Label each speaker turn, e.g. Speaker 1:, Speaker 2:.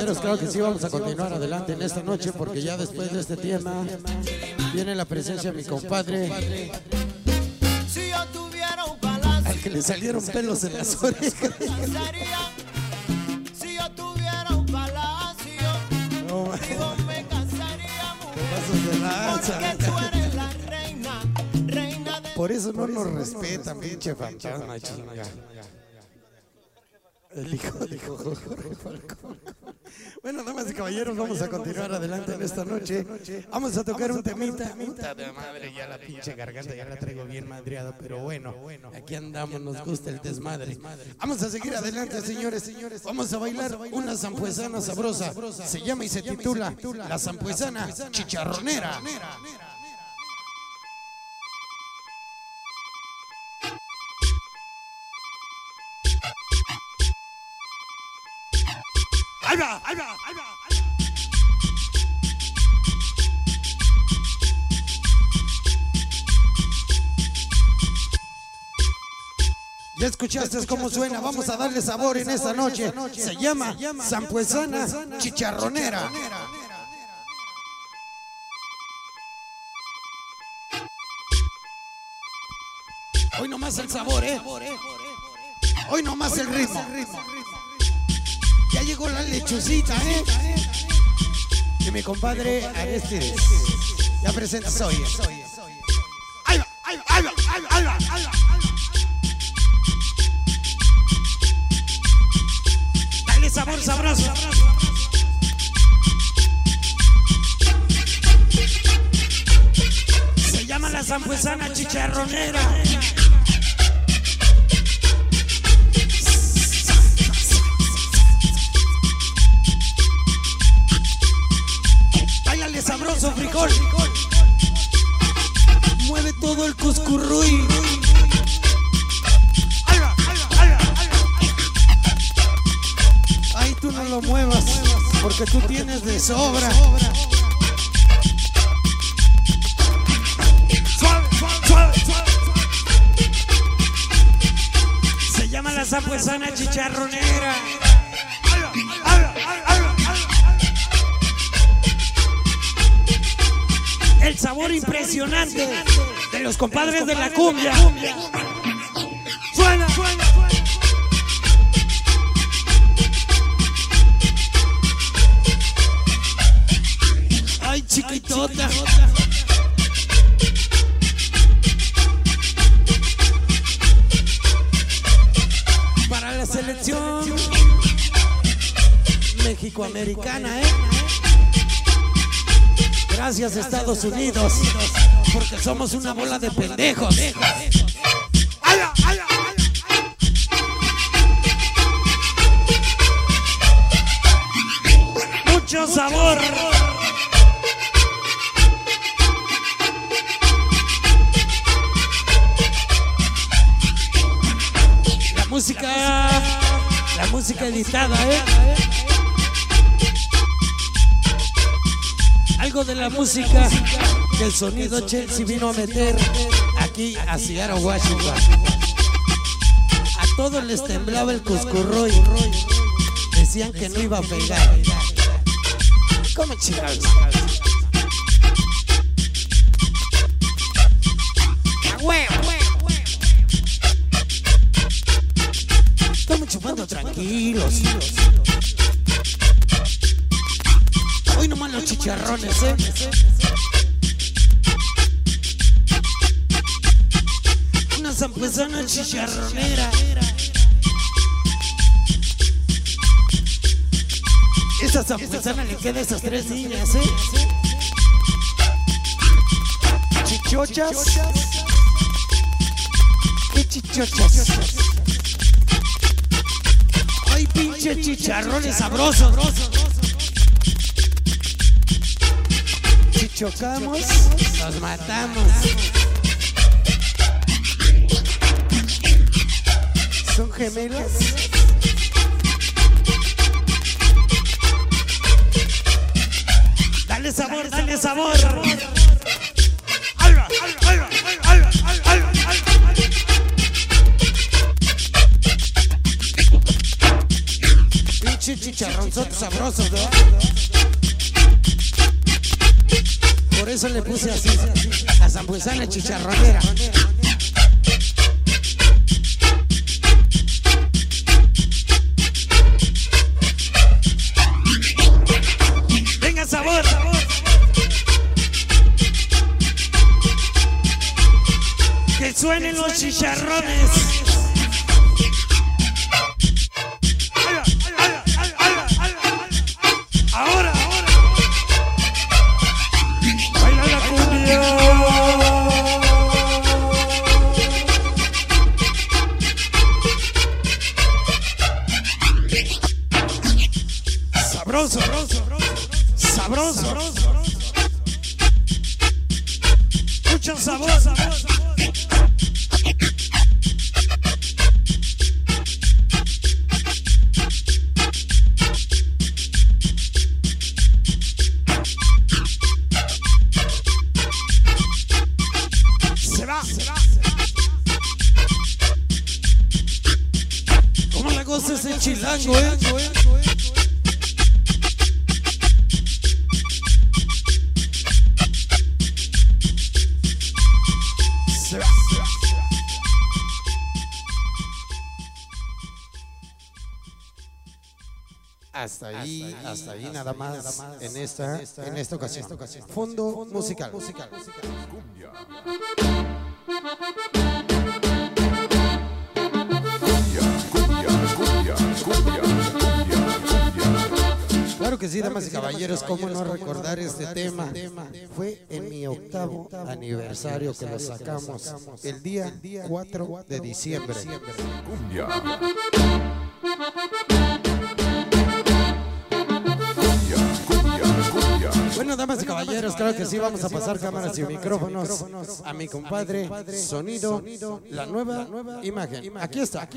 Speaker 1: caballeros, claro que sí, vamos a continuar adelante en esta noche porque ya después de este tema viene la presencia de mi compadre, al que le salieron pelos en las orejas.
Speaker 2: Si yo tuviera un palacio,
Speaker 1: No,
Speaker 2: me casaría,
Speaker 1: te pasas de lanza.
Speaker 2: porque tú eres la reina de...
Speaker 1: Por eso no nos respetan, pinche fantasma, chinga. El hijo de Jorge Falcón. Bueno, damas y caballeros, vamos a continuar adelante en esta noche. Vamos a tocar un temita. Puta de madre, ya la pinche garganta ya la traigo bien madreada, pero bueno, aquí andamos, nos gusta el desmadre. Vamos a seguir adelante, señores. Vamos a bailar una zampuesana sabrosa. Se llama y se titula La Zampuesana Chicharronera. Ahí va. Ya escuchaste cómo suena, vamos a darle sabor en esta noche. Se llama Zampuesana Chicharronera. Hoy nomás el sabor, hoy nomás el ritmo. Ya llegó la lechucita, y mi compadre Aristides. Ya presenta soy. Ahí va. Dale sabor sabroso. Se llama la Zampuesana Chicharronera. Sabroso frijol, mueve todo el cuscurruy. Ahí tú no lo muevas porque tú tienes de sobra. Se llama la Zampuesana Chicharronera. El sabor impresionante de los compadres de la cumbia. Suena. Ay, chiquitota. Para la selección mexicoamericana, Gracias, Estados Unidos, porque somos una bola de pendejos. Mucho sabor. La música editada, Algo de la música que el sonido Chelsea vino a meter aquí a Seattle, Washington. A todos les temblaba el cuscurroy. Decían que no iba a pegar. ¿Cómo chingados? Estamos chupando tranquilos. Hoy nomás los chicharrones, Una zampuesana chicharronera. Esa zampuesana le queda a esas tres niñas, Chichochas. ¿Qué chichochas? Ay, pinche chicharrones sabrosos. Si chocamos, nos matamos. ¿Son gemelas? Dale sabor, dale sabor. Pinche chicharronzotes sabrosos, ¿no? Por eso le puse así, a Zambuesana chicharronera. Venga, sabor. Que suenen los chicharrones. Ahora. Baila la cumbia. Sabroso. Mucho sabor. Se va. ¿Cómo la goza ese chilango, Se va. Hasta ahí nada más en esta ocasión. Fondo musical. Claro que sí, damas y caballeros, cómo no recordar este tema. Fue en mi 8º aniversario que lo sacamos, el día 4 de diciembre. Bueno, damas y caballeros, claro que sí, vamos a pasar cámaras y micrófonos a mi compadre Sonido, la nueva imagen. Aquí está.